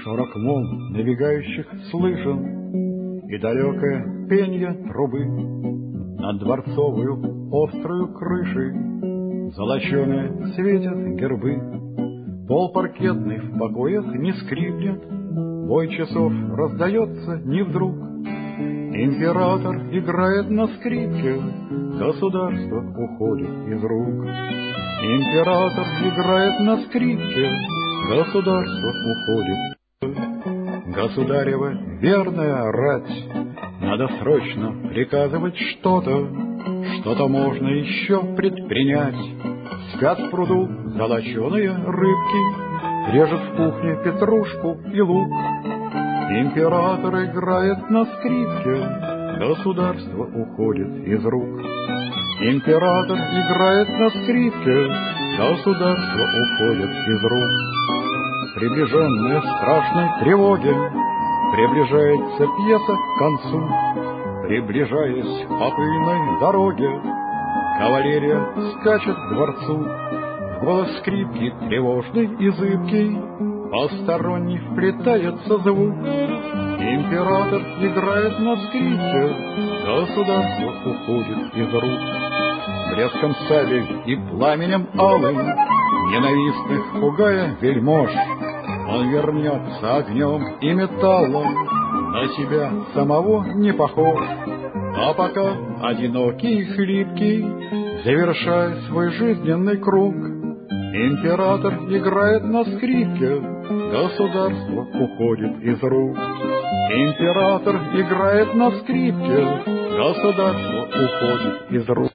Шорох волн набегающих слышен, и далекое пенье трубы над дворцовую острую крышей золоченые светят гербы. Пол паркетный в покоях не скрипнет, бой часов раздается не вдруг. Император играет на скрипке, государство уходит из рук. Император играет на скрипке, государство уходит. Государева верная рать, надо срочно приказывать что-то, что-то можно еще предпринять. Спят в пруду золоченые рыбки, режет в кухне петрушку и лук. Император играет на скрипке, государство уходит из рук. Император играет на скрипке, государство уходит из рук. Приближенная страшной тревоги, приближается пьеса к концу. Приближаясь по пыльной дороге, кавалерия скачет к дворцу. В голос скрипки тревожный и зыбкий посторонний вплетается звук. Император играет на скрипке, государство уходит из рук. Блеском сабель и пламенем алым, ненавистных пугая вельмож, он вернется огнем и металлом, на себя самого не похож. А пока одинокий и хлипкий, завершая свой жизненный круг, император играет на скрипке, государство уходит из рук. Император играет на скрипке, государство уходит из рук.